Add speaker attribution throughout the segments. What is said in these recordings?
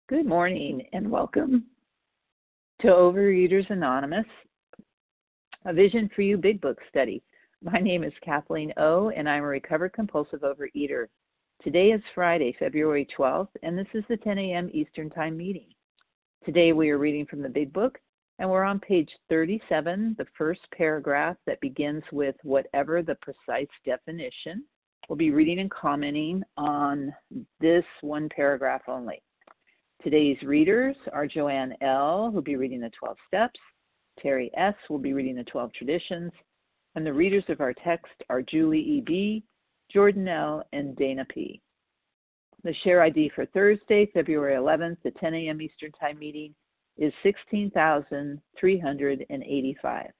Speaker 1: Good morning and welcome to Overeaters Anonymous, a Vision for You Big Book study. My name is Kathleen O, and I'm a recovered compulsive overeater. Today is Friday, February 12th, and this is the 10 a.m. Eastern Time meeting. Today we are reading from the Big Book, and we're on page 37, the first paragraph that begins with whatever the precise definition. We'll be reading and commenting on this one paragraph only. Today's readers are Joanne L., who'll be reading the 12 Steps, Terry S. will be reading the 12 Traditions, and the readers of our text are Julie E.B., Jordan L., and Dana P. The share ID for Thursday, February 11th, the 10 a.m. Eastern Time meeting is 16,385,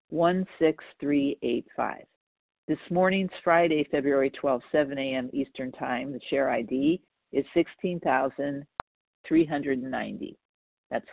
Speaker 1: 16385. This morning's Friday, February 12th, 7 a.m. Eastern Time, the share ID is 16,390. That's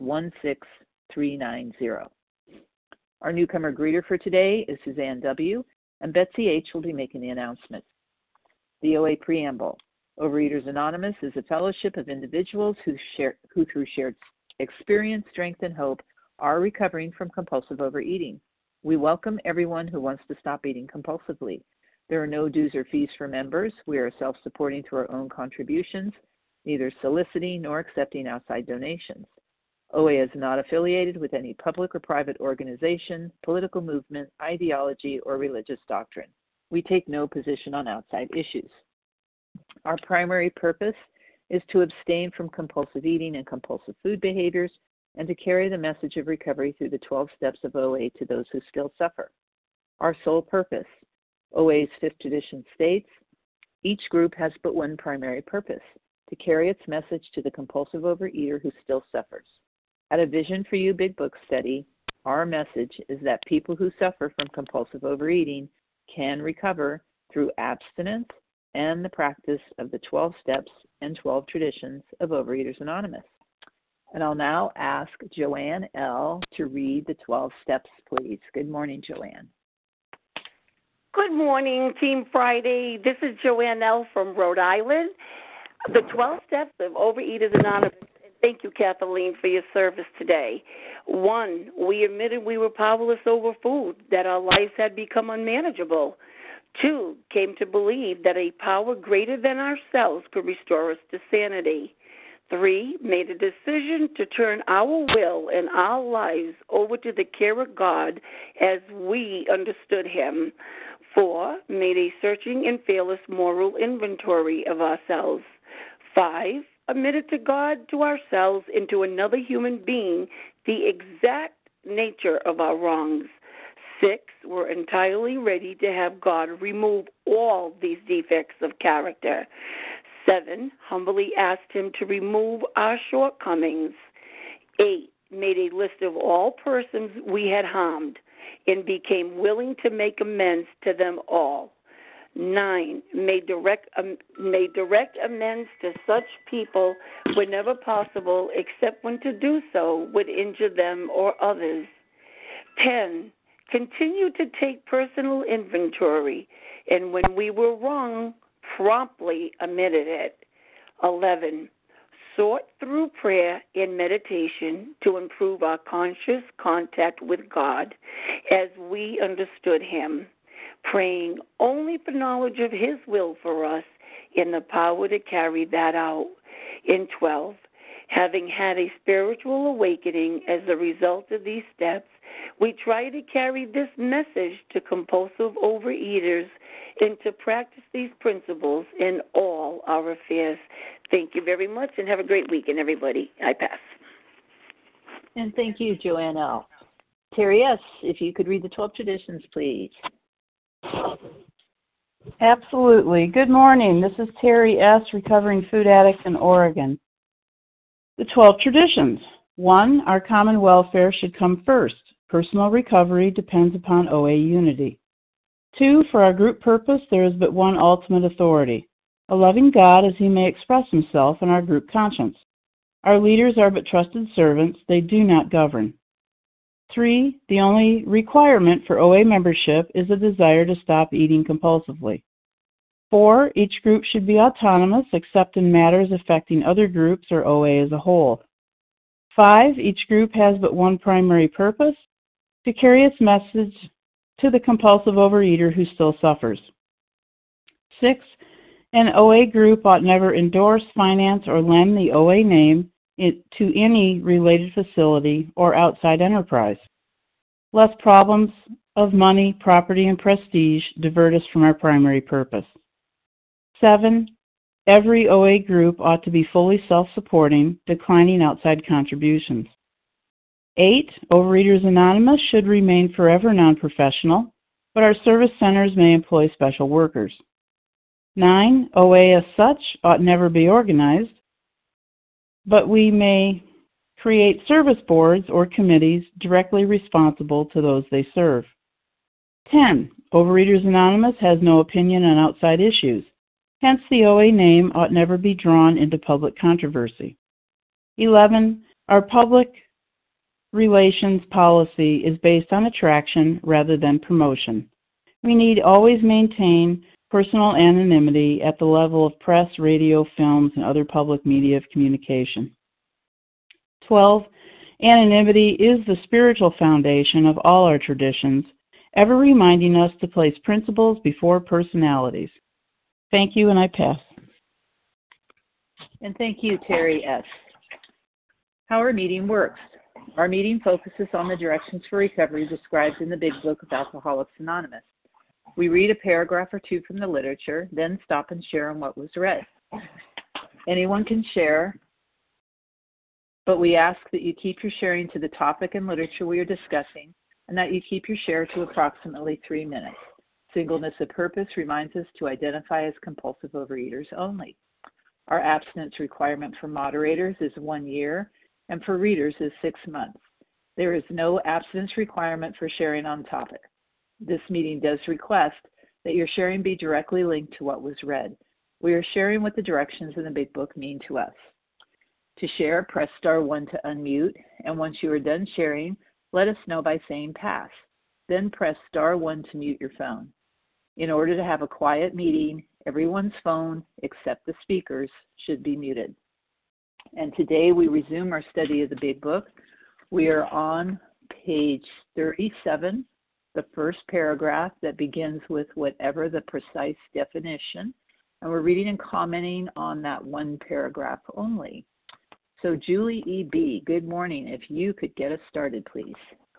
Speaker 1: 16390. Our newcomer greeter for today is Suzanne W., and Betsy H. will be making the announcements. The OA Preamble. Overeaters Anonymous is a fellowship of individuals who through shared experience, strength, and hope are recovering from compulsive overeating. We welcome everyone who wants to stop eating compulsively. There are no dues or fees for members. We are self-supporting through our own contributions, neither soliciting nor accepting outside donations. OA is not affiliated with any public or private organization, political movement, ideology, or religious doctrine. We take no position on outside issues. Our primary purpose is to abstain from compulsive eating and compulsive food behaviors and to carry the message of recovery through the 12 steps of OA to those who still suffer. Our sole purpose. OA's fifth tradition states, each group has but one primary purpose, to carry its message to the compulsive overeater who still suffers. At a Vision for You Big Book study, our message is that people who suffer from compulsive overeating can recover through abstinence and the practice of the 12 steps and 12 traditions of Overeaters Anonymous. And I'll now ask Joanne L. to read the 12 steps, please. Good morning, Joanne.
Speaker 2: Good morning, Team Friday. This is Joanne L. from Rhode Island. The 12 steps of Overeaters Anonymous, and thank you, Kathleen, for your service today. 1, we admitted we were powerless over food, that our lives had become unmanageable. 2, came to believe that a power greater than ourselves could restore us to sanity. 3, made a decision to turn our will and our lives over to the care of God as we understood Him. 4, made a searching and fearless moral inventory of ourselves. 5, admitted to God, to ourselves, and to another human being the exact nature of our wrongs. 6, were entirely ready to have God remove all these defects of character. 7, humbly asked Him to remove our shortcomings. 8, made a list of all persons we had harmed and became willing to make amends to them all. 9, made direct amends to such people whenever possible, except when to do so would injure them or others. 10, continued to take personal inventory, and when we were wrong, promptly admitted it. 11, sought through prayer and meditation to improve our conscious contact with God as we understood Him, praying only for knowledge of His will for us and the power to carry that out. In 12, having had a spiritual awakening as a result of these steps, we try to carry this message to compulsive overeaters and to practice these principles in all our affairs. Thank you very much, and have a great weekend, everybody. I pass.
Speaker 1: And thank you, Joanne L. Terry S., if you could read the 12 traditions, please.
Speaker 3: Absolutely. Good morning. This is Terry S., recovering food addict in Oregon. The 12 traditions. 1, our common welfare should come first. Personal recovery depends upon OA unity. 2, for our group purpose, there is but one ultimate authority, a loving God as He may express Himself in our group conscience. Our leaders are but trusted servants. They do not govern. 3, the only requirement for OA membership is a desire to stop eating compulsively. 4, each group should be autonomous except in matters affecting other groups or OA as a whole. 5, each group has but one primary purpose, to carry its message to the compulsive overeater who still suffers. 6, an OA group ought never endorse, finance, or lend the OA name to any related facility or outside enterprise, lest problems of money, property, and prestige divert us from our primary purpose. 7, every OA group ought to be fully self-supporting, declining outside contributions. 8, Overeaters Anonymous should remain forever non-professional, but our service centers may employ special workers. 9, OA as such ought never be organized, but we may create service boards or committees directly responsible to those they serve. 10, Overeaters Anonymous has no opinion on outside issues. Hence, the OA name ought never be drawn into public controversy. 11, our public relations policy is based on attraction rather than promotion. We need always maintain personal anonymity at the level of press, radio, films, and other public media of communication. 12, anonymity is the spiritual foundation of all our traditions, ever reminding us to place principles before personalities. Thank you, and I pass.
Speaker 1: And thank you, Terry S. How our meeting works. Our meeting focuses on the directions for recovery described in the Big Book of Alcoholics Anonymous. We read a paragraph or two from the literature, then stop and share on what was read. Anyone can share, but we ask that you keep your sharing to the topic and literature we are discussing, and that you keep your share to approximately 3 minutes. Singleness of purpose reminds us to identify as compulsive overeaters only. Our abstinence requirement for moderators is 1 year, and for readers is 6 months. There is no abstinence requirement for sharing on topic. This meeting does request that your sharing be directly linked to what was read. We are sharing what the directions in the Big Book mean to us. To share, press *1 to unmute, and once you are done sharing, let us know by saying pass. Then press *1 to mute your phone. In order to have a quiet meeting, everyone's phone, except the speaker's, should be muted. And today we resume our study of the Big Book. We are on page 37, the first paragraph that begins with whatever the precise definition, and we're reading and commenting on that one paragraph only. So Julie E.B., good morning. If you could get us started, please.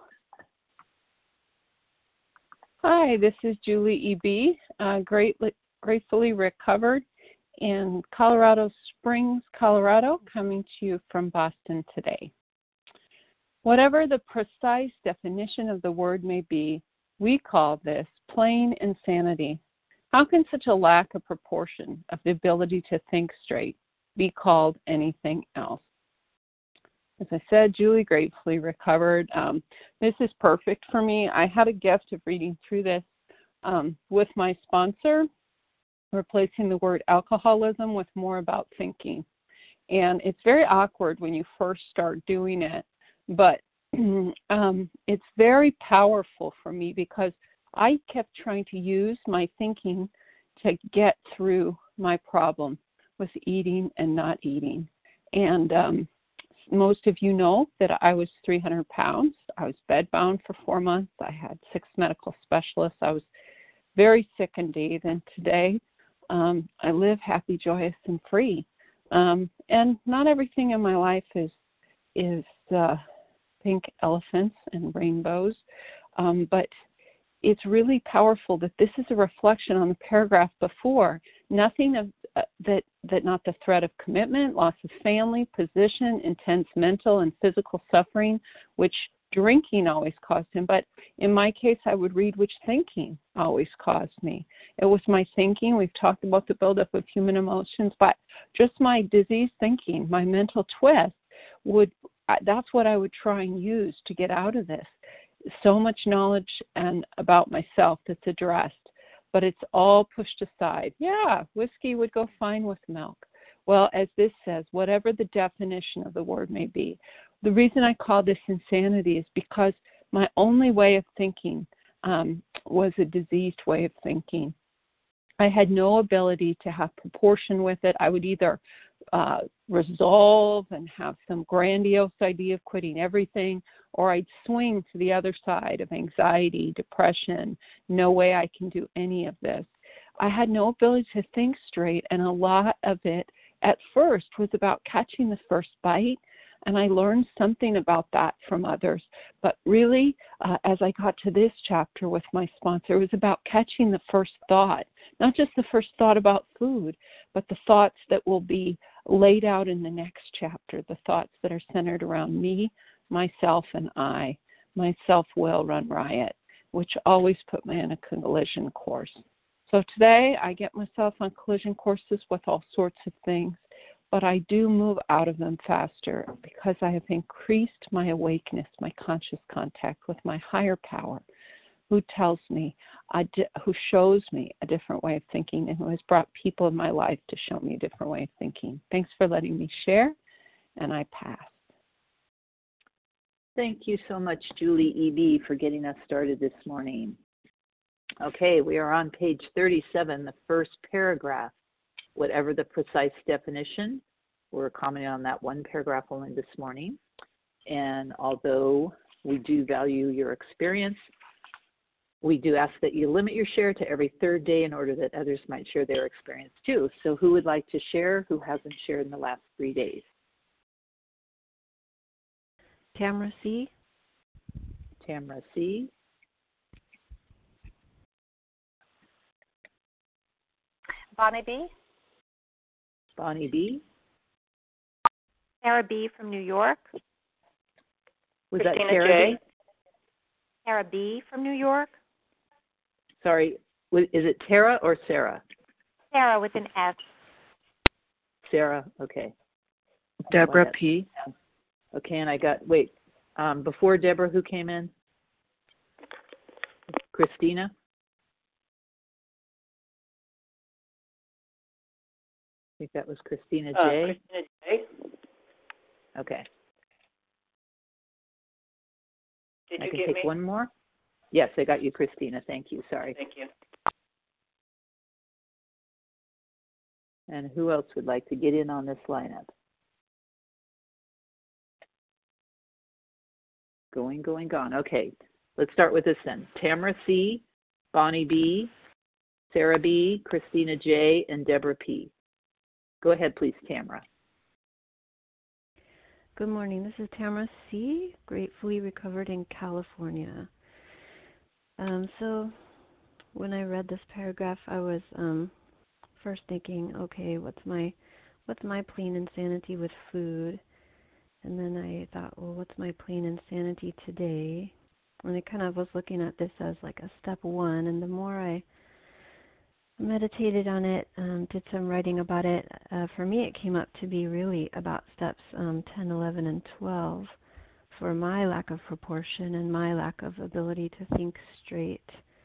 Speaker 4: Hi, this is Julie E.B., gratefully recovered in Colorado Springs, Colorado, coming to you from Boston today. Whatever the precise definition of the word may be, we call this plain insanity. How can such a lack of proportion of the ability to think straight be called anything else? As I said, Julie gratefully recovered. This is perfect for me. I had a gift of reading through this with my sponsor, replacing the word alcoholism with more about thinking. And it's very awkward when you first start doing it, but it's very powerful for me because I kept trying to use my thinking to get through my problem with eating and not eating. And most of you know that I was 300 pounds. I was bedbound for 4 months. I had 6 medical specialists. I was very sick indeed. And today I live happy, joyous, and free. And not everything in my life is pink elephants and rainbows. But it's really powerful that this is a reflection on the paragraph before. Nothing of that not the threat of commitment, loss of family, position, intense mental and physical suffering, which drinking always caused him. But in my case, I would read which thinking always caused me. It was my thinking. We've talked about the buildup of human emotions, but just my diseased thinking, my mental twist, that's what I would try and use to get out of this. So much knowledge and about myself that's addressed, but it's all pushed aside. Yeah, whiskey would go fine with milk. Well, as this says, whatever the definition of the word may be, the reason I call this insanity is because my only way of thinking was a diseased way of thinking. I had no ability to have proportion with it. I would either resolve and have some grandiose idea of quitting everything, or I'd swing to the other side of anxiety, depression, no way I can do any of this. I had no ability to think straight, and a lot of it at first was about catching the first bite, and I learned something about that from others. But really, as I got to this chapter with my sponsor, it was about catching the first thought, not just the first thought about food, but the thoughts that will be laid out in the next chapter, the thoughts that are centered around me, myself, and I. My self-will run riot, which always put me in a collision course. So today I get myself on collision courses with all sorts of things, but I do move out of them faster because I have increased my awakeness, my conscious contact with my higher power, who tells me, who shows me a different way of thinking, and who has brought people in my life to show me a different way of thinking. Thanks for letting me share, and I pass.
Speaker 1: Thank you so much, Julie E.B., for getting us started this morning. Okay, we are on page 37, the first paragraph. Whatever the precise definition, we're commenting on that one paragraph only this morning. And although we do value your experience, we do ask that you limit your share to every third day in order that others might share their experience too. So who would like to share who hasn't shared in the last 3 days?
Speaker 5: Tamara C.
Speaker 1: Tamara C.
Speaker 6: Bonnie B.
Speaker 1: Bonnie B.
Speaker 6: Sarah B. from New York.
Speaker 1: Was
Speaker 2: Christina
Speaker 1: that Sarah
Speaker 2: J.
Speaker 1: B?
Speaker 6: Sarah B. from New York.
Speaker 1: Sorry, is it Tara or Sarah?
Speaker 6: Sarah with an S.
Speaker 1: Sarah, okay.
Speaker 7: Deborah P.
Speaker 1: Okay, and I got, before Deborah, who came in? Christina? I think that was Christina J.
Speaker 2: Christina J.
Speaker 1: Okay.
Speaker 2: Did
Speaker 1: I
Speaker 2: you
Speaker 1: can
Speaker 2: get
Speaker 1: take
Speaker 2: me?
Speaker 1: one more? Yes, I got you, Christina. Thank you. Sorry.
Speaker 2: Thank you.
Speaker 1: And who else would like to get in on this lineup? Going, gone. Okay, let's start with this then. Tamara C., Bonnie B., Sarah B., Christina J., and Deborah P. Go ahead, please, Tamara.
Speaker 5: Good morning. This is Tamara C., gratefully recovered in California. So when I read this paragraph, I was first thinking, okay, what's my plain insanity with food? And then I thought, well, what's my plain insanity today? And I kind of was looking at this as like a step one. And the more I meditated on it, did some writing about it, for me it came up to be really about steps 10, 11, and 12 for my lack of proportion and my lack of ability to think straight.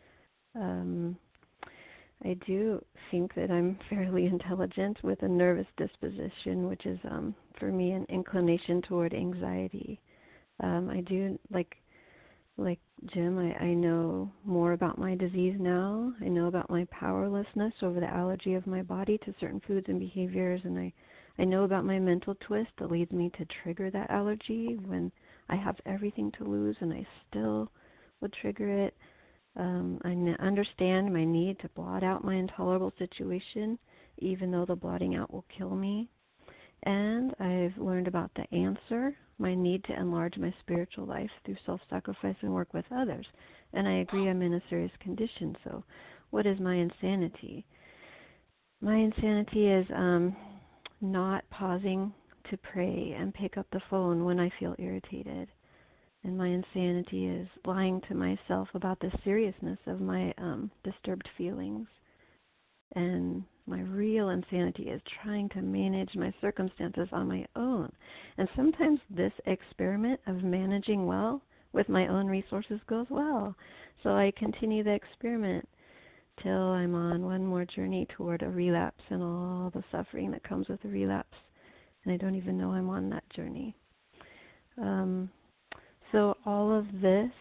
Speaker 5: I do think that I'm fairly intelligent with a nervous disposition, which is, for me, an inclination toward anxiety. I do, like Jim, I know more about my disease now. I know about my powerlessness over the allergy of my body to certain foods and behaviors, and I know about my mental twist that leads me to trigger that allergy when I have everything to lose and I still would trigger it. I understand my need to blot out my intolerable situation, even though the blotting out will kill me. And I've learned about the answer, my need to enlarge my spiritual life through self-sacrifice and work with others. And I agree I'm in a serious condition. So what is my insanity? My insanity is not pausing to pray and pick up the phone when I feel irritated. And my insanity is lying to myself about the seriousness of my disturbed feelings. And my real insanity is trying to manage my circumstances on my own. And sometimes this experiment of managing well with my own resources goes well. So I continue the experiment till I'm on one more journey toward a relapse and all the suffering that comes with a relapse. And I don't even know I'm on that journey. So all of this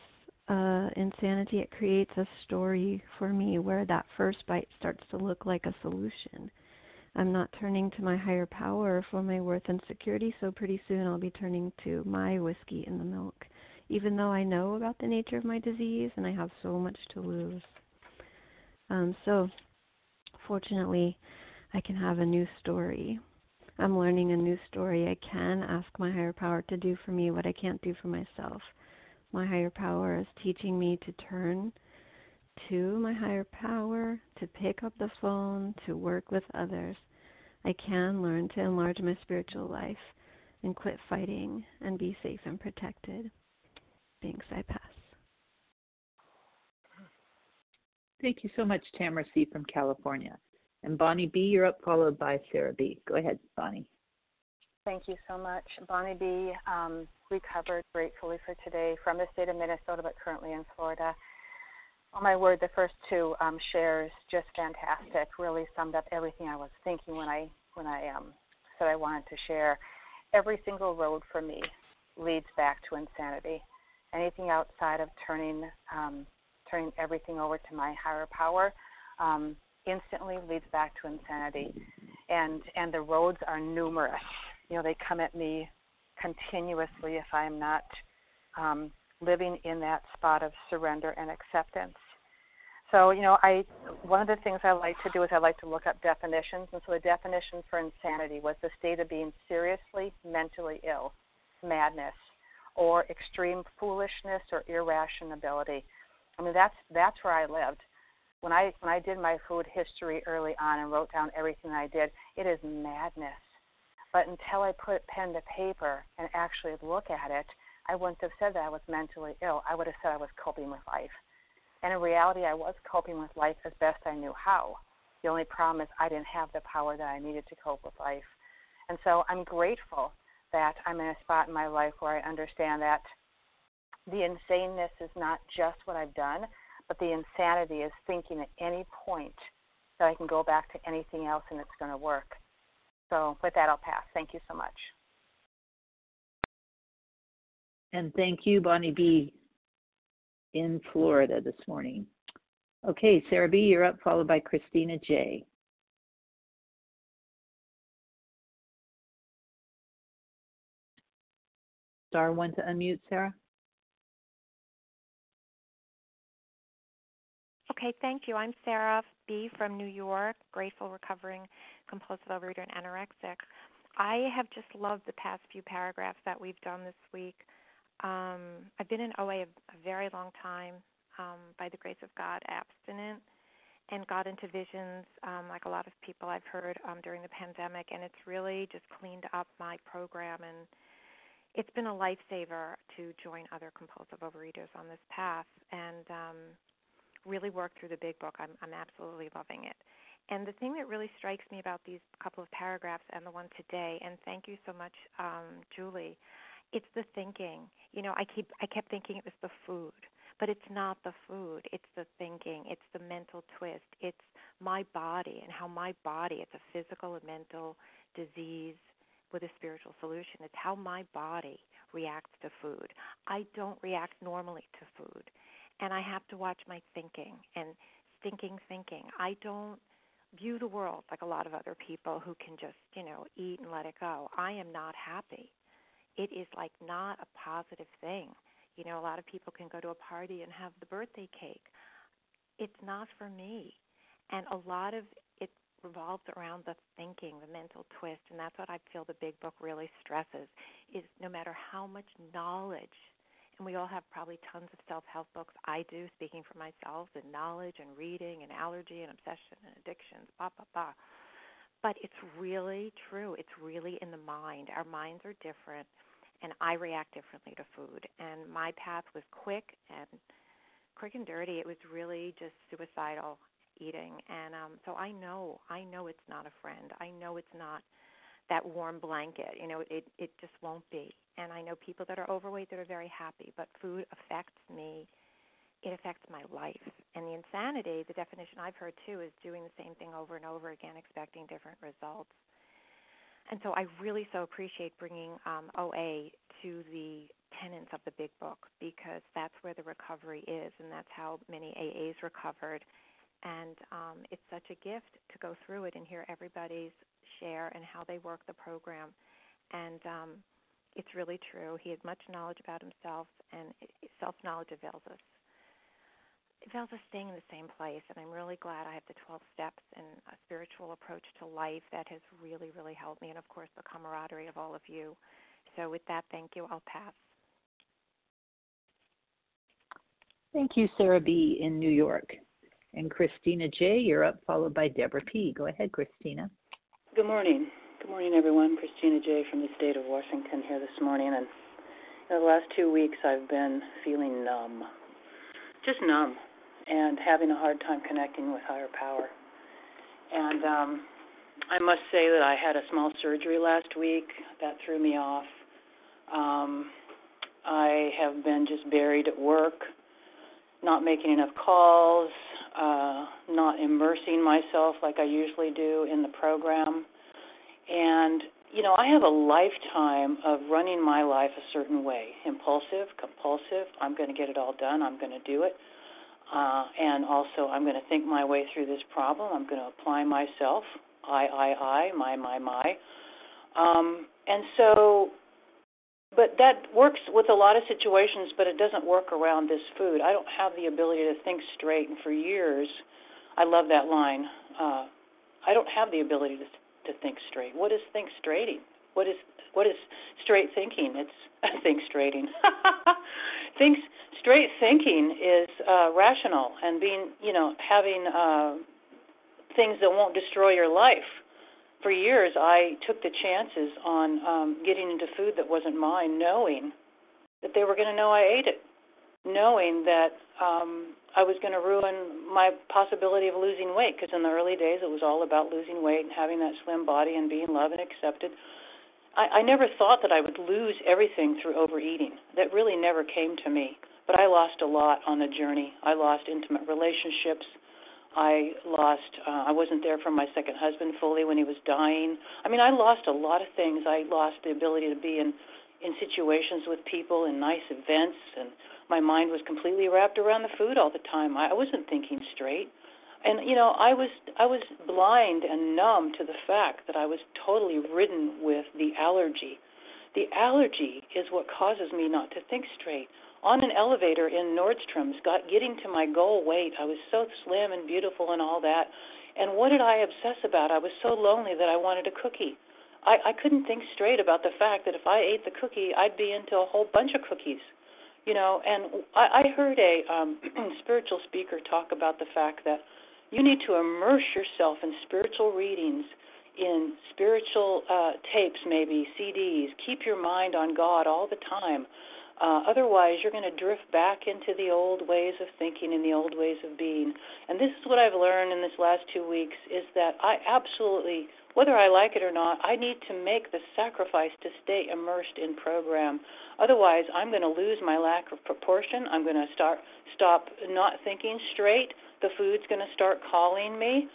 Speaker 5: insanity, it creates a story for me where that first bite starts to look like a solution. I'm not turning to my higher power for my worth and security, so pretty soon I'll be turning to my whiskey in the milk, even though I know about the nature of my disease and I have so much to lose. So, fortunately, I can have a new story. I'm learning a new story. I can ask my higher power to do for me what I can't do for myself. My higher power is teaching me to turn to my higher power, to pick up the phone, to work with others. I can learn to enlarge my spiritual life and quit fighting and be safe and protected. Thanks, I pass.
Speaker 1: Thank you so much, Tamara C. from California. And Bonnie B., you're up, followed by Sarah B. Go ahead, Bonnie.
Speaker 6: Thank you so much. Bonnie B., recovered gratefully for today from the state of Minnesota, but currently in Florida. Oh, my word, the first two shares, just fantastic, really summed up everything I was thinking when I said I wanted to share. Every single road for me leads back to insanity. Anything outside of turning everything over to my higher power instantly leads back to insanity. And the roads are numerous. They come at me continuously if I'm not living in that spot of surrender and acceptance. So, one of the things I like to do is I like to look up definitions. And so the definition for insanity was the state of being seriously mentally ill, madness, or extreme foolishness or irrationality. I mean, that's where I lived. When I did my food history early on and wrote down everything I did, it is madness. But until I put pen to paper and actually look at it, I wouldn't have said that I was mentally ill. I would have said I was coping with life. And in reality, I was coping with life as best I knew how. The only problem is I didn't have the power that I needed to cope with life. And so I'm grateful that I'm in a spot in my life where I understand that the insaneness is not just what I've done, but the insanity is thinking at any point that I can go back to anything else and it's going to work. So with that, I'll pass. Thank you so much.
Speaker 1: And thank you, Bonnie B. in Florida this morning. Okay, Sarah B., you're up, followed by Christina J. Star one to unmute, Sarah.
Speaker 6: Okay, thank you. I'm Sarah B. from New York, grateful, recovering, compulsive overeater, and anorexic. I have just loved the past few paragraphs that we've done this week. I've been in OA a very long time, by the grace of God, abstinent, and got into visions like a lot of people I've heard during the pandemic, and it's really just cleaned up my program, and it's been a lifesaver to join other compulsive overeaters on this path and really work through the big book. I'm absolutely loving it. And the thing that really strikes me about these couple of paragraphs and the one today, and thank you so much, Julie, it's the thinking. I kept thinking it was the food, but it's not the food. It's the thinking. It's the mental twist. It's my body and how my body, it's a physical and mental disease with a spiritual solution. It's how my body reacts to food. I don't react normally to food, and I have to watch my thinking and thinking. I don't view the world like a lot of other people who can just, eat and let it go. I am not happy. It is like not a positive thing. A lot of people can go to a party and have the birthday cake. It's not for me. And a lot of it revolves around the thinking, the mental twist, and that's what I feel the big book really stresses, is no matter how much knowledge, and we all have probably tons of self-help books, I do, speaking for myself, and knowledge and reading and allergy and obsession and addictions, but it's really true. It's really in the mind. Our minds are different, and I react differently to food. And my path was quick and dirty. It was really just suicidal eating. And so I know it's not a friend. I know it's not that warm blanket. It just won't be. And I know people that are overweight that are very happy, but food affects me. It affects my life. And the insanity, the definition I've heard too, is doing the same thing over and over again, expecting different results. And so I really so appreciate bringing OA to the tenets of the big book, because that's where the recovery is, and that's how many AAs recovered. And it's such a gift to go through it and hear everybody's share and how they work the program. And it's really true. He has much knowledge about himself, and self-knowledge avails us. It avails us staying in the same place, and I'm really glad I have the 12 steps and a spiritual approach to life that has really, really helped me, and, of course, the camaraderie of all of you. So with that, thank you. I'll pass.
Speaker 1: Thank you, Sarah B. in New York. And Christina J., you're up, followed by Deborah P. Go ahead, Christina.
Speaker 8: Good morning. Good morning, everyone. Christina J. from the state of Washington here this morning. And the last 2 weeks I've been feeling numb, just numb, and having a hard time connecting with higher power. And I must say that I had a small surgery last week. That threw me off. I have been just buried at work, not making enough calls, not immersing myself like I usually do in the program. And, you know, I have a lifetime of running my life a certain way, impulsive, compulsive. I'm going to get it all done. I'm going to do it. And also I'm going to think my way through this problem. I'm going to apply myself, I, my. And so, but that works with a lot of situations, but it doesn't work around this food. I don't have the ability to think straight, and for years, I love that line. I don't have the ability to think straight. What is think straighting? What is straight thinking? It's think straighting. Straight thinking is rational and being, having things that won't destroy your life. For years, I took the chances on getting into food that wasn't mine, knowing that they were going to know I ate it, knowing that I was going to ruin my possibility of losing weight, because in the early days it was all about losing weight and having that slim body and being loved and accepted. I never thought that I would lose everything through overeating. That really never came to me. But I lost a lot on the journey. I lost intimate relationships. I wasn't there for my second husband fully when he was dying. I mean, I lost a lot of things. I lost the ability to be in situations with people, in nice events, and my mind was completely wrapped around the food all the time. I wasn't thinking straight. And, I was blind and numb to the fact that I was totally ridden with the allergy. The allergy is what causes me not to think straight. On an elevator in Nordstrom's, getting to my goal weight, I was so slim and beautiful and all that. And what did I obsess about? I was so lonely that I wanted a cookie. I couldn't think straight about the fact that if I ate the cookie, I'd be into a whole bunch of cookies. And I heard a spiritual speaker talk about the fact that you need to immerse yourself in spiritual readings, in spiritual tapes, maybe CDs. Keep your mind on God all the time. Otherwise, you're going to drift back into the old ways of thinking and the old ways of being. And this is what I've learned in this last 2 weeks, is that I absolutely, whether I like it or not, I need to make the sacrifice to stay immersed in program. Otherwise, I'm going to lose my lack of proportion. I'm going to stop not thinking straight. The food's going to start calling me.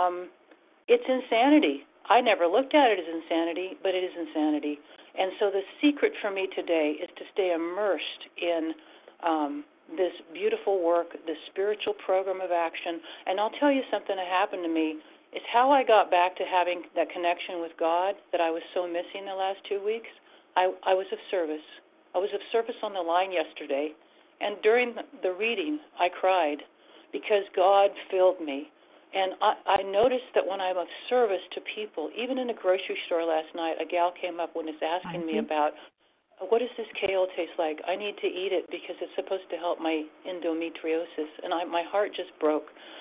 Speaker 8: It's insanity. I never looked at it as insanity, but it is insanity. And so the secret for me today is to stay immersed in this beautiful work, this spiritual program of action. And I'll tell you something that happened to me. It's how I got back to having that connection with God that I was so missing the last 2 weeks. I was of service. I was of service on the line yesterday. And during the reading, I cried because God filled me. And I noticed that when I'm of service to people, even in a grocery store last night, a gal came up and was asking me about, what does this kale taste like? I need to eat it because it's supposed to help my endometriosis. And my heart just broke.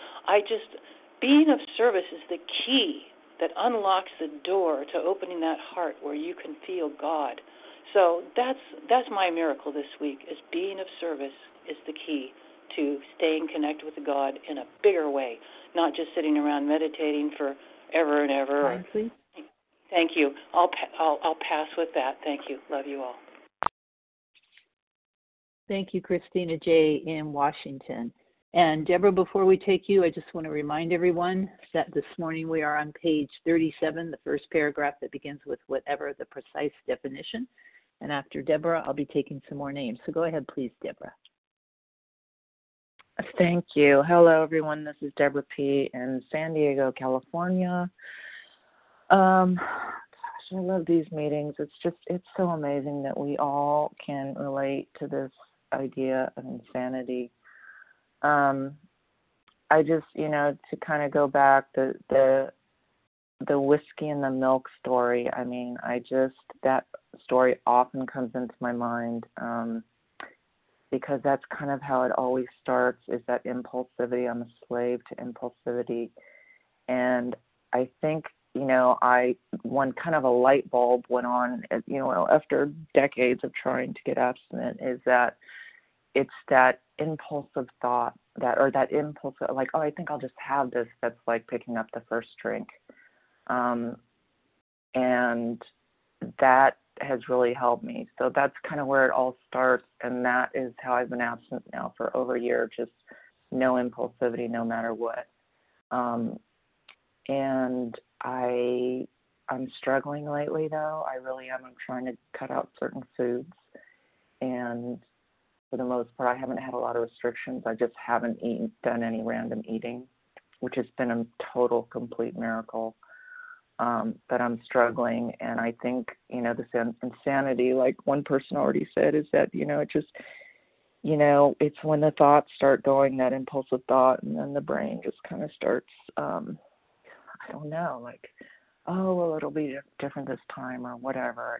Speaker 8: Being of service is the key that unlocks the door to opening that heart where you can feel God. So that's my miracle this week, is being of service is the key to staying connected with God in a bigger way, not just sitting around meditating for ever and ever. Thank you. I'll pass with that. Thank you. Love you all.
Speaker 1: Thank you, Christina J. in Washington. And Deborah, before we take you, I just want to remind everyone that this morning we are on page 37, the first paragraph that begins with whatever the precise definition. And after Deborah, I'll be taking some more names. So go ahead, please, Deborah.
Speaker 7: Thank you. Hello, everyone. This is Deborah P. in San Diego, California. Gosh, I love these meetings. It's so amazing that we all can relate to this idea of insanity. I just, to kind of go back, the whiskey and the milk story, that story often comes into my mind because that's kind of how it always starts, is that impulsivity. I'm a slave to impulsivity. And I think, one kind of a light bulb went on, after decades of trying to get abstinent, is that it's that impulsive thought that impulse, like, oh, I think I'll just have this, that's like picking up the first drink. And that has really helped me. So that's kind of where it all starts, and that is how I've been abstinent now for over a year, just no impulsivity no matter what. And I'm struggling lately, though. I really am. I'm trying to cut out certain foods, and for the most part, I haven't had a lot of restrictions. I just haven't done any random eating, which has been a total, complete miracle. But I'm struggling, and I think, this insanity, like one person already said, is that, it just, it's when the thoughts start going, that impulsive thought, and then the brain just kind of starts, I don't know, like, oh, well, it'll be different this time or whatever.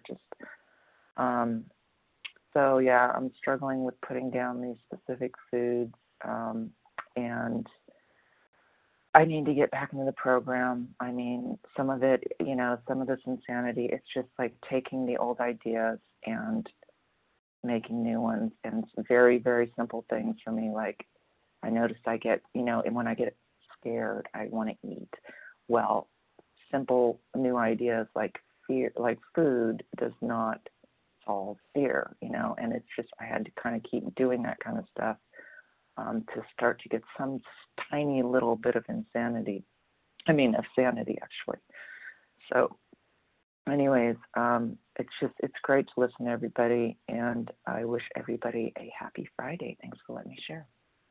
Speaker 7: So, yeah, I'm struggling with putting down these specific foods, and I need to get back into the program. I mean, some of it, some of this insanity, it's just like taking the old ideas and making new ones. And it's very, very simple things for me. Like, I noticed I get, and when I get scared, I want to eat. Well, simple new ideas like fear, like food does not solve fear, and it's just, I had to kind of keep doing that kind of stuff. To start to get some tiny little bit of sanity, actually. So anyways, it's great to listen to everybody, and I wish everybody a happy Friday. Thanks for letting me share.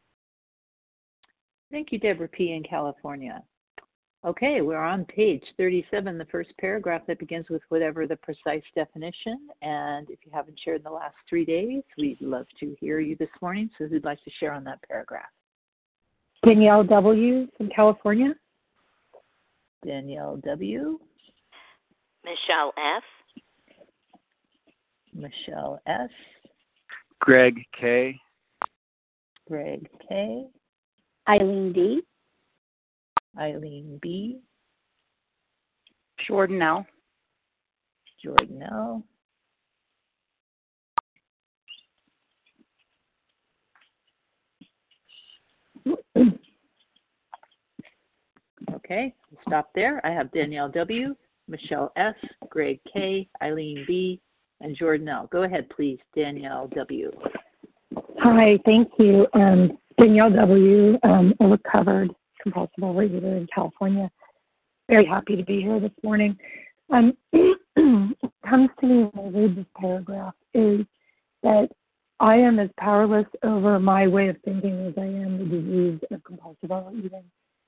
Speaker 1: Thank you, Deborah P. in California. Okay, we're on page 37, the first paragraph that begins with whatever the precise definition. And if you haven't shared in the last 3 days, we'd love to hear you this morning. So who'd like to share on that paragraph?
Speaker 9: Danielle W. from California.
Speaker 1: Danielle W.
Speaker 10: Michelle F.
Speaker 1: Michelle S.
Speaker 11: Greg K.
Speaker 1: Greg K.
Speaker 12: Eileen D.
Speaker 1: Eileen B.
Speaker 12: Jordan L.
Speaker 1: Jordan L. Okay, stop there. I have Danielle W., Michelle S., Greg K., Eileen B., and Jordan L. Go ahead, please, Danielle W.
Speaker 9: Hi, thank you. Danielle W., a recovered compulsive overeater in California. Very happy to be here this morning. What comes to me when I read this paragraph is that I am as powerless over my way of thinking as I am the disease of compulsive overeating.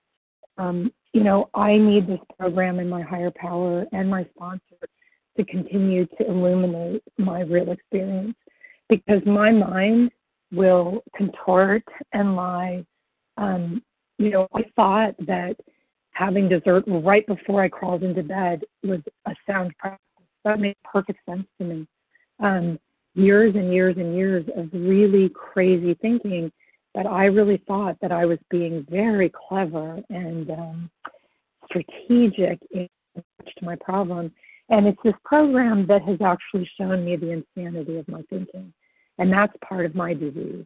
Speaker 9: I need this program and my higher power and my sponsor to continue to illuminate my real experience, because my mind will contort and lie. I thought that having dessert right before I crawled into bed was a sound practice. That made perfect sense to me. Years and years and years of really crazy thinking that I really thought that I was being very clever and strategic in approach to my problem. And it's this program that has actually shown me the insanity of my thinking. And that's part of my disease.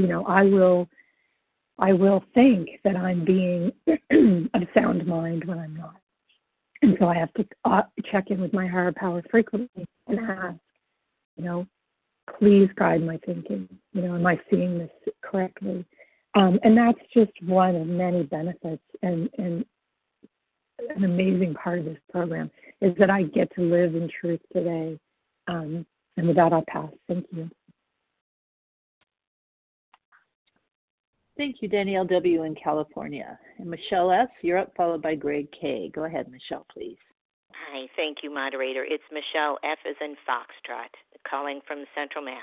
Speaker 9: I will think that I'm being of sound mind when I'm not. And so I have to check in with my higher power frequently and ask, please guide my thinking. Am I seeing this correctly? And that's just one of many benefits and an amazing part of this program is that I get to live in truth today. And And with that, I'll pass. Thank you.
Speaker 1: Thank you, Danielle W. in California. And Michelle S., you're up, followed by Greg K. Go ahead, Michelle, please.
Speaker 10: Hi, thank you, moderator. It's Michelle F. as in Foxtrot, calling from Central Mass.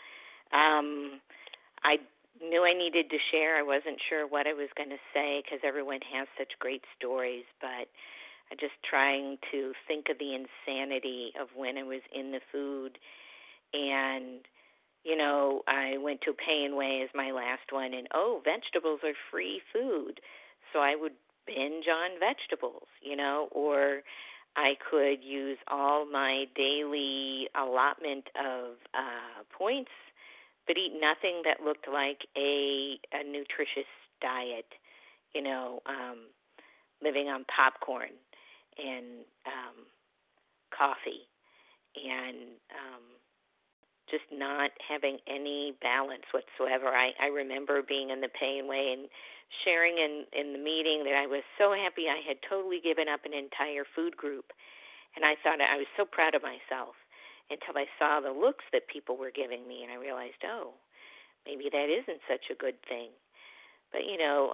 Speaker 10: I knew I needed to share. I wasn't sure what I was going to say because everyone has such great stories, but I'm just trying to think of the insanity of when I was in the food. And, you know, I went to Pay and Way as my last one, and, vegetables are free food. So I would binge on vegetables, you know, or I could use all my daily allotment of points, but eat nothing that looked like a nutritious diet, you know, living on popcorn and coffee and just not having any balance whatsoever. I remember being in the Pay and Way and sharing in the meeting that I was so happy I had totally given up an entire food group. And I thought I was so proud of myself until I saw the looks that people were giving me, and I realized, maybe that isn't such a good thing. But, you know,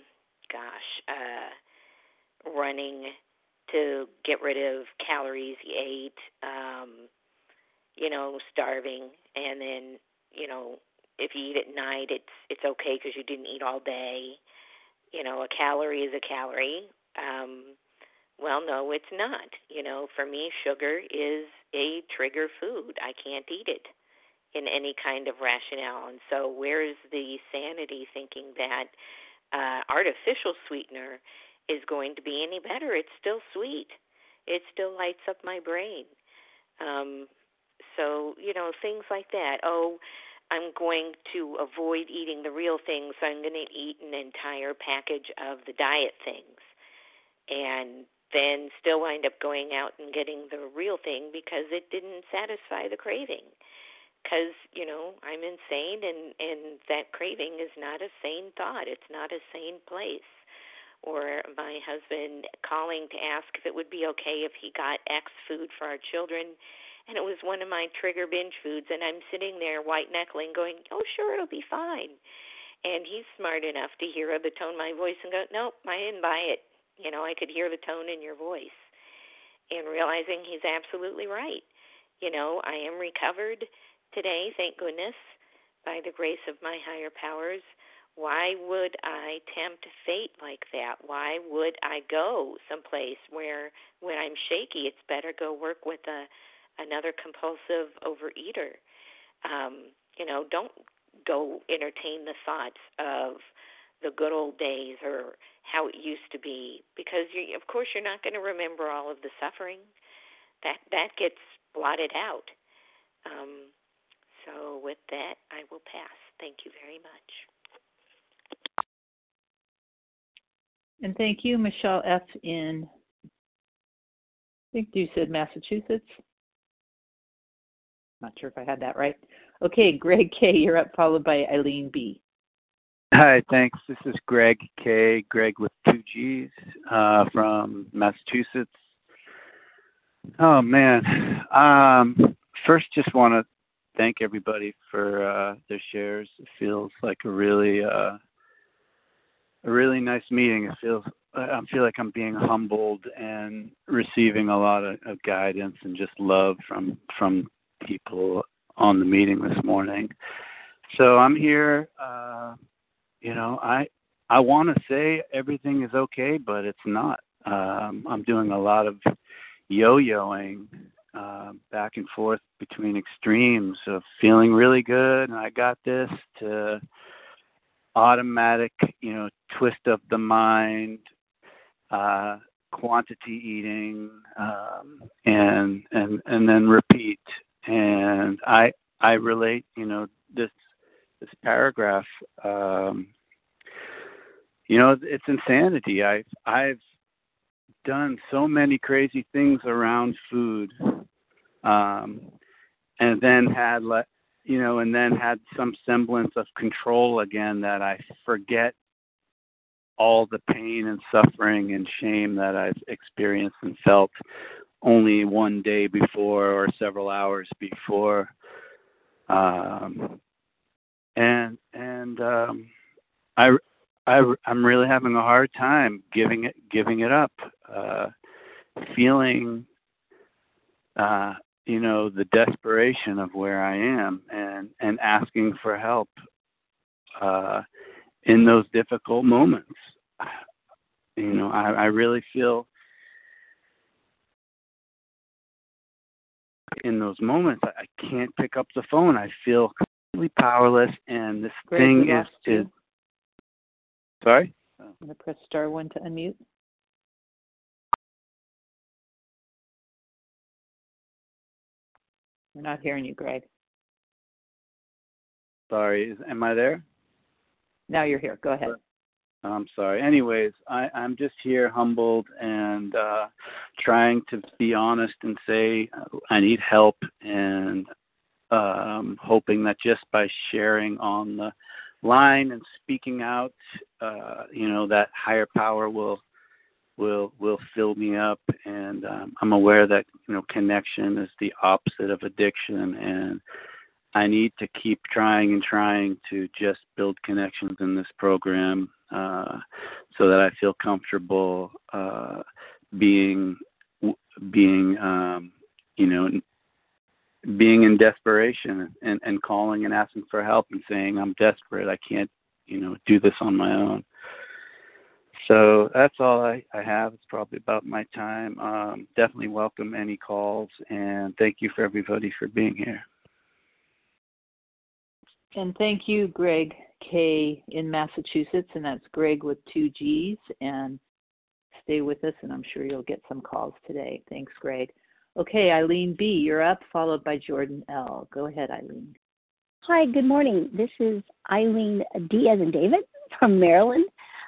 Speaker 10: running to get rid of calories you ate, you know, starving, and then, you know, if you eat at night, it's okay because you didn't eat all day. You know, a calorie is a calorie. Well, no, it's not. You know, for me, sugar is a trigger food. I can't eat it in any kind of rationale. And so where's the sanity thinking that artificial sweetener is going to be any better? It's still sweet. It still lights up my brain. So, you know, things like that. I'm going to avoid eating the real things, so I'm going to eat an entire package of the diet things. And then still wind up going out and getting the real thing because it didn't satisfy the craving. Because, you know, I'm insane, and that craving is not a sane thought. It's not a sane place. Or my husband calling to ask if it would be okay if he got X food for our children, and it was one of my trigger binge foods, and I'm sitting there white-knuckling going, sure, it'll be fine. And he's smart enough to hear the tone of my voice and go, nope, I didn't buy it. You know, I could hear the tone in your voice. And realizing he's absolutely right. You know, I am recovered today, thank goodness, by the grace of my higher powers. Why would I tempt fate like that? Why would I go someplace where when I'm shaky, it's better go work with another compulsive overeater? You know, don't go entertain the thoughts of the good old days or how it used to be, because of course you're not going to remember all of the suffering. That gets blotted out. So with that, I will pass. Thank you very much.
Speaker 1: And thank you, Michelle F. in, I think you said Massachusetts. Not sure if I had that right. Okay, Greg K., you're up, followed by Eileen B.
Speaker 11: Hi, thanks. This is Greg K., Greg with 2 G's from Massachusetts. Oh, man. First, just want to thank everybody for their shares. It feels like a really nice meeting. I feel like I'm being humbled and receiving a lot of guidance and just love from people on the meeting this morning. So I'm here. You know, I want to say everything is okay, but it's not. I'm doing a lot of yo-yoing back and forth between extremes of feeling really good and I got this to automatic, you know, twist of the mind, quantity eating, and then repeat. And I relate, you know, this paragraph, you know, it's insanity. I've done so many crazy things around food, and then had some semblance of control again, that I forget all the pain and suffering and shame that I've experienced and felt only one day before or several hours before. I'm really having a hard time giving it up, feeling the desperation of where I am and asking for help in those difficult moments. I really feel in those moments I can't pick up the phone. I feel completely powerless, and this thing is sorry?
Speaker 1: I'm going to press *1 to unmute. We're not hearing you, Greg.
Speaker 11: Sorry, am I there?
Speaker 1: Now you're here. Go ahead.
Speaker 11: I'm sorry. Anyways, I'm just here humbled and trying to be honest and say I need help, and hoping that just by sharing on the line and speaking out, that higher power will fill me up. And I'm aware that connection is the opposite of addiction, and I need to keep trying to just build connections in this program so that I feel comfortable being in desperation and calling and asking for help and saying I'm desperate. I can't do this on my own. So that's all I have. It's probably about my time. Definitely welcome any calls, and thank you for everybody for being here.
Speaker 1: And thank you, Greg K. in Massachusetts, and that's Greg with 2 G's. And stay with us, and I'm sure you'll get some calls today. Thanks, Greg. Okay, Eileen B., you're up, followed by Jordan L. Go ahead, Eileen.
Speaker 12: Hi, good morning. This is Eileen D. as in David from Maryland,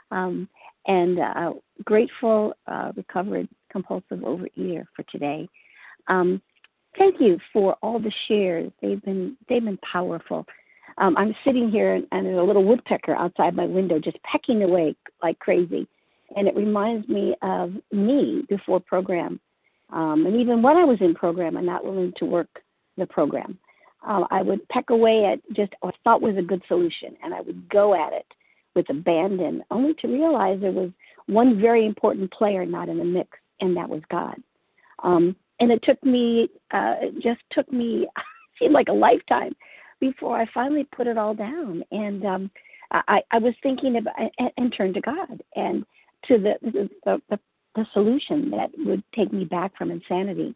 Speaker 12: and grateful recovered compulsive overeater for today. Thank you for all the shares. They've been powerful. I'm sitting here, and there's a little woodpecker outside my window just pecking away like crazy, and it reminds me of me before program. And even when I was in program and not willing to work the program, I would peck away at just what I thought was a good solution, and I would go at it with abandon, only to realize there was one very important player not in the mix, and that was God. And it took me, it seemed like a lifetime before I finally put it all down. And I was thinking about and turned to God and to the solution that would take me back from insanity.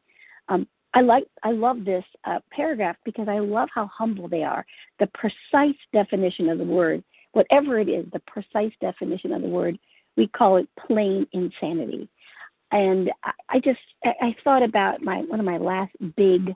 Speaker 12: I love this paragraph because I love how humble they are. The precise definition of the word, whatever it is, the precise definition of the word, we call it plain insanity. And I thought about one of my last big,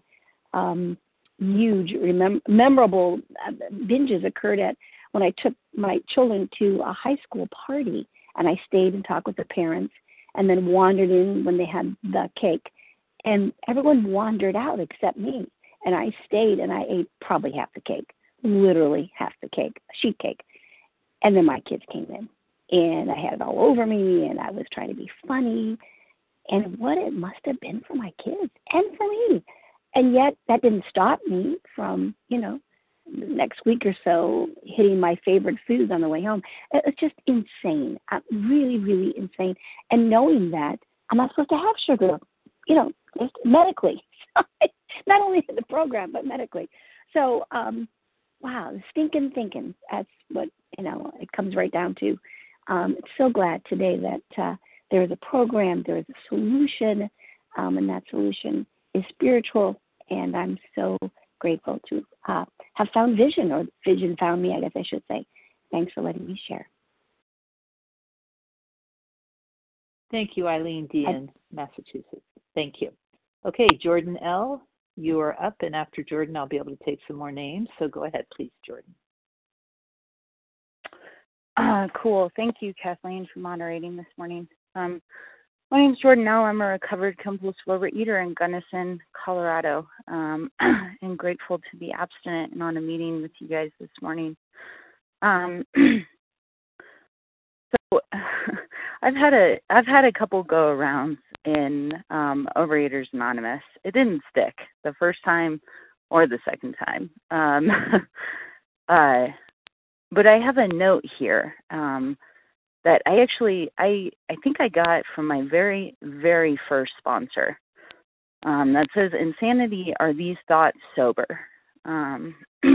Speaker 12: huge, memorable binges occurred when I took my children to a high school party, and I stayed and talked with the parents, and then wandered in when they had the cake. And everyone wandered out except me. And I stayed, and I ate probably half the cake, literally half the cake, sheet cake. And then my kids came in, and I had it all over me, and I was trying to be funny. And what it must have been for my kids and for me. And yet that didn't stop me from, next week or so hitting my favorite foods on the way home. It's just insane, really, really insane. And knowing that I'm not supposed to have sugar, just medically, not only in the program, but medically. So, wow, stinking thinking, that's what, it comes right down to. I'm so glad today that there is a program, there is a solution, and that solution is spiritual, and I'm so grateful to have found vision, or vision found me, I guess I should say. Thanks for letting me share.
Speaker 1: Thank you, Eileen D. in Massachusetts. Thank you. Okay, Jordan L., you are up, and after Jordan, I'll be able to take some more names. So go ahead, please, Jordan.
Speaker 13: Cool. Thank you, Kathleen, for moderating this morning. My name is Jordan L. I'm a recovered compulsive overeater in Gunnison, Colorado, and grateful to be abstinent and on a meeting with you guys this morning. So I've had a couple go-arounds in Overeaters Anonymous. It didn't stick the first time or the second time. But I have a note here that I think I got from my very, very first sponsor that says, insanity are these thoughts sober? And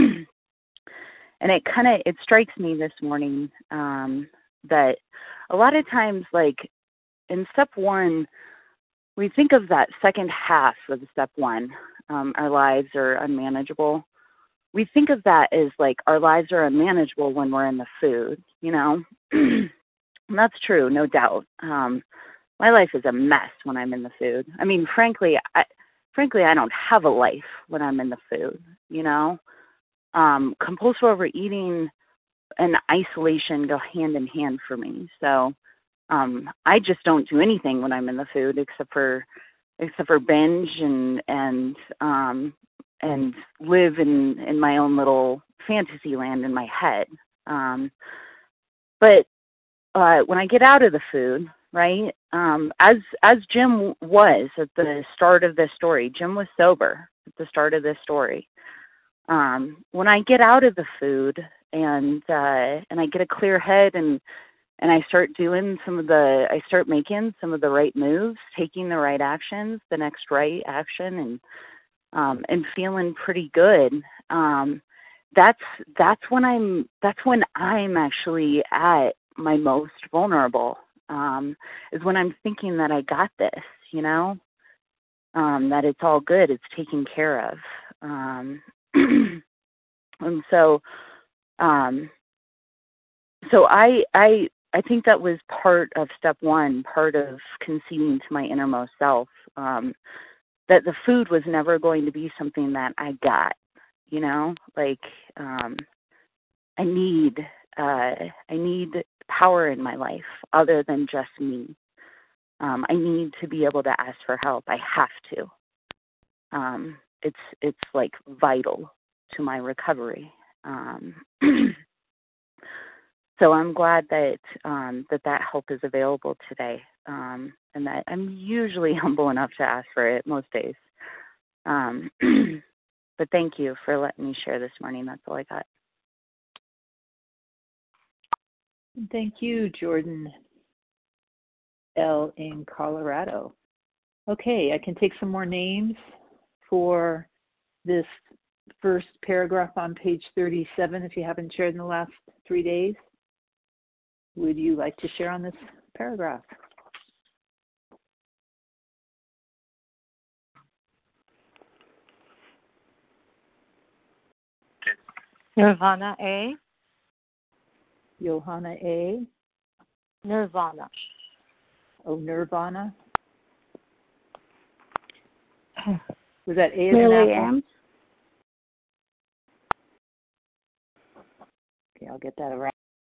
Speaker 13: it strikes me this morning that a lot of times, like in step one, we think of that second half of step one, our lives are unmanageable. We think of that as like our lives are unmanageable when we're in the food, you know? And that's true, no doubt. My life is a mess when I'm in the food. I mean, frankly, I don't have a life when I'm in the food, you know? Compulsive overeating and isolation go hand in hand for me. So I just don't do anything when I'm in the food except for binge and live in my own little fantasy land in my head. But when I get out of the food, right, as Jim was at the start of this story, Jim was sober at the start of this story. When I get out of the food and I get a clear head and I start making some of the right moves, taking the right actions, the next right action, and feeling pretty good. That's when I'm actually at my most vulnerable. Is when I'm thinking that I got this, you know, that it's all good, it's taken care of. And so I think that was part of step one, part of conceding to my innermost self, that the food was never going to be something that I got, you know, like I need power in my life other than just me. I need to be able to ask for help. I have to. It's like vital to my recovery. So I'm glad that that help is available today, and that I'm usually humble enough to ask for it most days. But thank you for letting me share this morning. That's all I got.
Speaker 1: Thank you, Jordan L. in Colorado. Okay, I can take some more names for this first paragraph on page 37 if you haven't shared in the last 3 days. Would you like to share on this paragraph?
Speaker 14: Nirvana A.
Speaker 1: Johanna A.
Speaker 14: Nirvana.
Speaker 1: Oh, Nirvana. Was that A as
Speaker 12: Lily
Speaker 1: an apple?
Speaker 12: M.
Speaker 1: Okay, I'll get that around.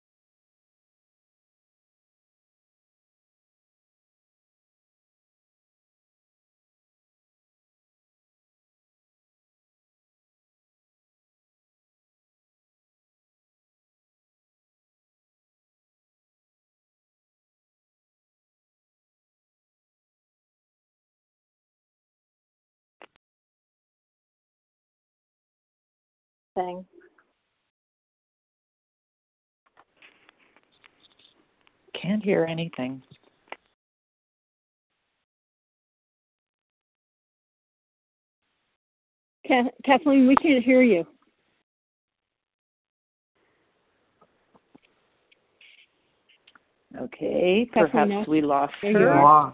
Speaker 14: Thing.
Speaker 7: Can't hear anything.
Speaker 14: Kathleen, we can't hear you.
Speaker 1: Okay,
Speaker 14: Kathleen,
Speaker 1: perhaps
Speaker 14: no.
Speaker 1: we lost
Speaker 14: There you
Speaker 1: her.
Speaker 14: are.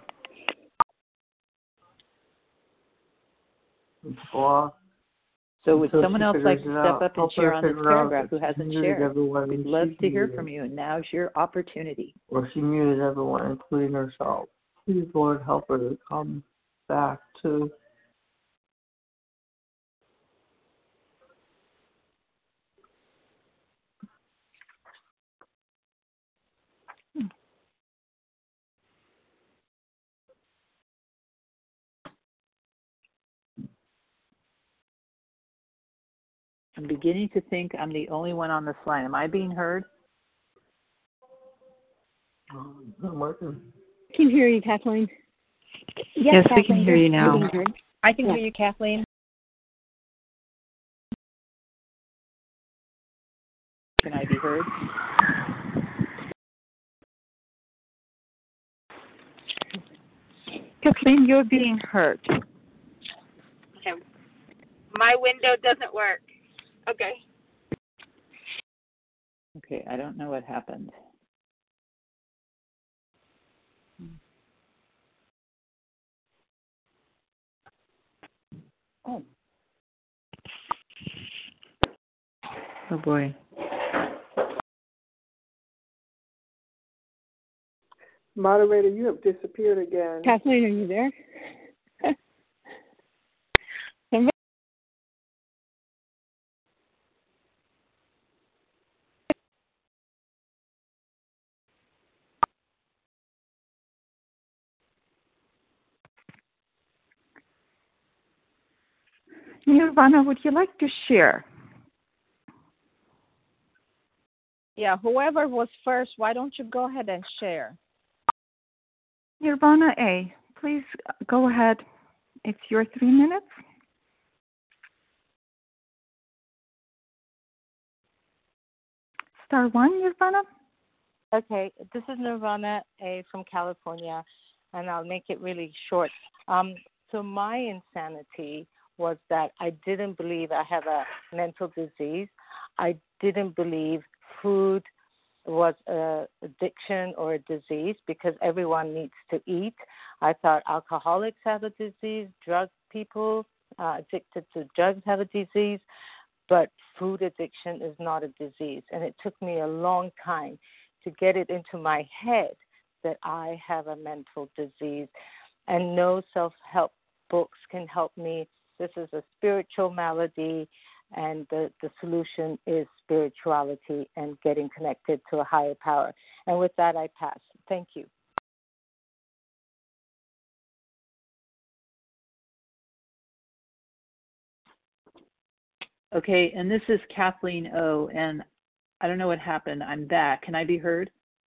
Speaker 1: So would someone else like to step up and share on this paragraph who hasn't shared? We'd love to hear from you, and now's your opportunity.
Speaker 15: Well, she muted everyone, including herself. Please, Lord, help her to come back to.
Speaker 1: I'm beginning to think I'm the only one on this line. Am I being heard?
Speaker 15: Not working.
Speaker 14: Can hear you, Kathleen.
Speaker 16: Yes, we can hear you now.
Speaker 14: I can hear you, Kathleen.
Speaker 1: Can I be heard?
Speaker 16: Kathleen, you're being heard.
Speaker 17: Okay. My window doesn't work. Okay.
Speaker 1: Okay, I don't know what happened. Oh.
Speaker 7: Oh boy.
Speaker 15: Moderator, you have disappeared again.
Speaker 14: Kathleen, are you there?
Speaker 16: Nirvana, would you like to share?
Speaker 4: Yeah, whoever was first, why don't you go ahead and share?
Speaker 16: Nirvana A, please go ahead. It's your 3 minutes. Star 1, Nirvana.
Speaker 14: Okay, this is Nirvana A from California, and I'll make it really short. So my insanity was that I didn't believe I have a mental disease. I didn't believe food was an addiction or a disease because everyone needs to eat. I thought alcoholics have a disease, drug people addicted to drugs have a disease, but food addiction is not a disease. And it took me a long time to get it into my head that I have a mental disease, and no self-help books can help me. This is a spiritual malady, and the solution is spirituality and getting connected to a higher power. And with that, I pass. Thank you.
Speaker 1: Okay, and this is Kathleen O, and I don't know what happened. I'm back. Can I be heard?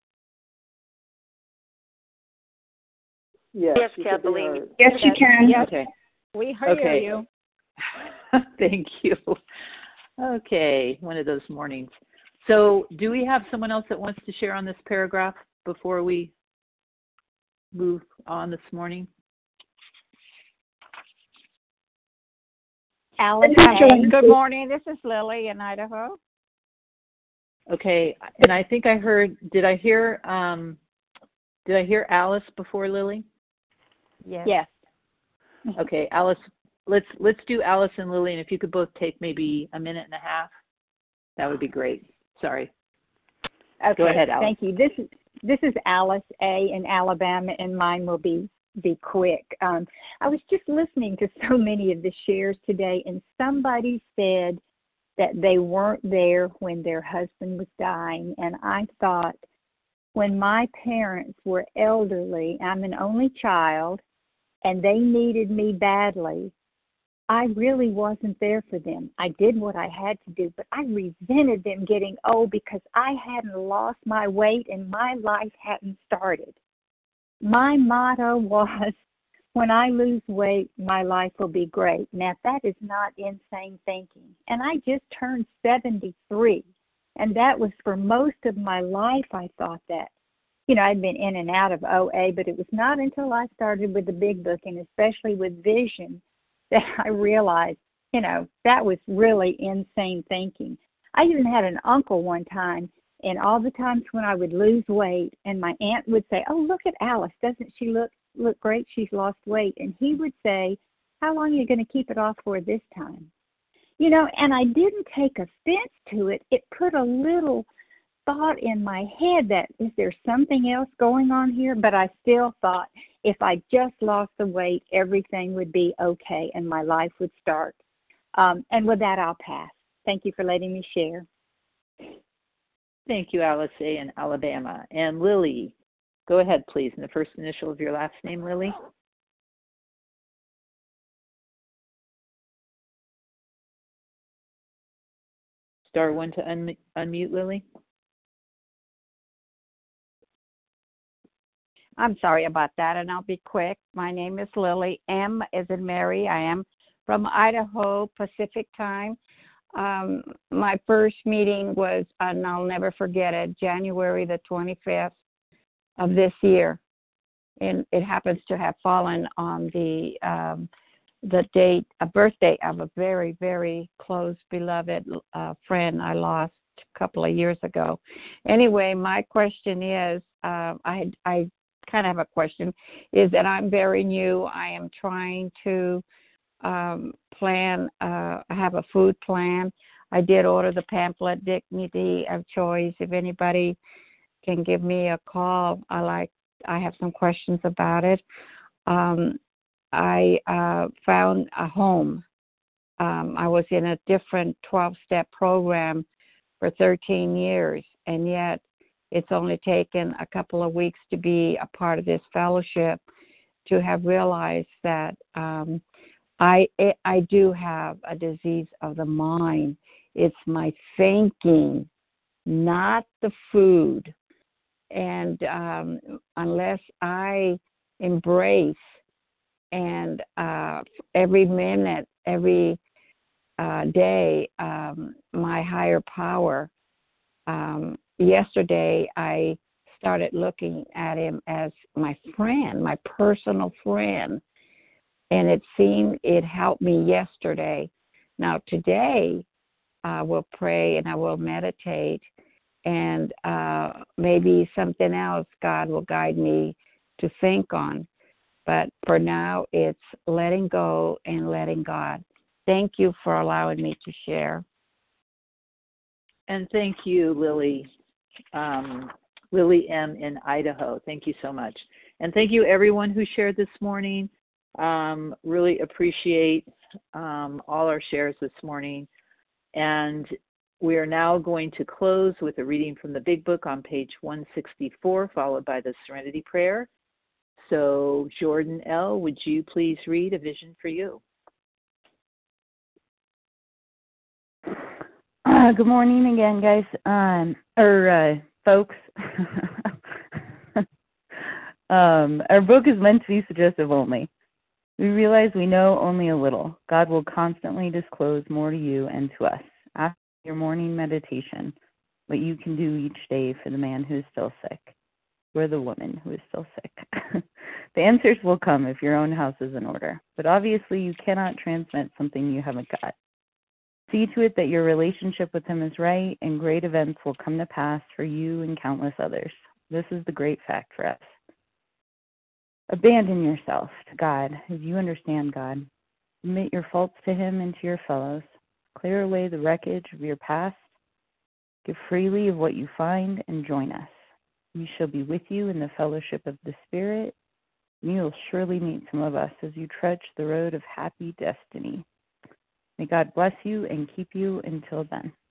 Speaker 15: Yes,
Speaker 2: Kathleen.
Speaker 14: Yes, you can.
Speaker 1: Yes. Okay.
Speaker 4: We hear you.
Speaker 1: Thank you. Okay, one of those mornings. So do we have someone else that wants to share on this paragraph before we move on this morning?
Speaker 18: Alice, good morning. This is Lily in Idaho.
Speaker 1: Okay, and I think I heard. Did I hear Alice before Lily?
Speaker 18: Yes.
Speaker 1: Okay, Alice. Let's do Alice and Lily, and if you could both take maybe a minute and a half, that would be great. Sorry.
Speaker 18: Okay.
Speaker 1: Go ahead, Alice.
Speaker 18: Thank you. This is Alice A in Alabama, and mine will be quick. I was just listening to so many of the shares today, and somebody said that they weren't there when their husband was dying, and I thought, when my parents were elderly, I'm an only child, and they needed me badly, I really wasn't there for them. I did what I had to do, but I resented them getting old because I hadn't lost my weight and my life hadn't started. My motto was, when I lose weight, my life will be great. Now, that is not insane thinking. And I just turned 73, and that was for most of my life I thought that. You know, I'd been in and out of OA, but it was not until I started with the Big Book, and especially with Vision, that I realized, you know, that was really insane thinking. I even had an uncle one time, and all the times when I would lose weight, and my aunt would say, "Oh, look at Alice, doesn't she look great? She's lost weight." And he would say, "How long are you going to keep it off for this time?" You know, and I didn't take offense to it. It put a little thought in my head that, is there something else going on here? But I still thought, if I just lost the weight, everything would be okay and my life would start. And with that, I'll pass. Thank you for letting me share.
Speaker 1: Thank you, Alice A. in Alabama. And Lily, go ahead, please, in the first initial of your last name, Lily. Star 1 to unmute, Lily.
Speaker 19: I'm sorry about that, and I'll be quick. My name is Lily. M as in Mary. I am from Idaho Pacific Time. My first meeting was, and I'll never forget it, January the 25th of this year. And it happens to have fallen on the date, a birthday of a very, very close, beloved friend I lost a couple of years ago. Anyway, my question is, I kind of have a question, is that I'm very new. I am trying to plan, I have a food plan. I did order the pamphlet, Dignity of Choice. If anybody can give me a call, I have some questions about it. I found a home. I was in a different 12-step program for 13 years, and yet it's only taken a couple of weeks to be a part of this fellowship to have realized that I do have a disease of the mind. It's my thinking, not the food. And unless I embrace and every minute, every day, my higher power, yesterday I started looking at him as my friend, my personal friend, and it helped me yesterday. Now today I will pray and I will meditate, and maybe something else God will guide me to think on. But for now, it's letting go and letting God. Thank you for allowing me to share.
Speaker 1: And thank you, Lily. Lily M. in Idaho. Thank you so much. And thank you, everyone who shared this morning. Really appreciate all our shares this morning. And we are now going to close with a reading from the Big Book on page 164, followed by the Serenity Prayer. So, Jordan L., would you please read A Vision for You?
Speaker 13: Good morning again, guys, folks. Our book is meant to be suggestive only. We realize we know only a little. God will constantly disclose more to you and to us. After your morning meditation, what you can do each day for the man who is still sick, or the woman who is still sick. The answers will come if your own house is in order. But obviously you cannot transmit something you haven't got. See to it that your relationship with him is right, and great events will come to pass for you and countless others. This is the great fact for us. Abandon yourself to God as you understand God. Admit your faults to him and to your fellows. Clear away the wreckage of your past. Give freely of what you find and join us. We shall be with you in the fellowship of the Spirit, and you will surely meet some of us as you trudge the road of happy destiny. May God bless you and keep you until then.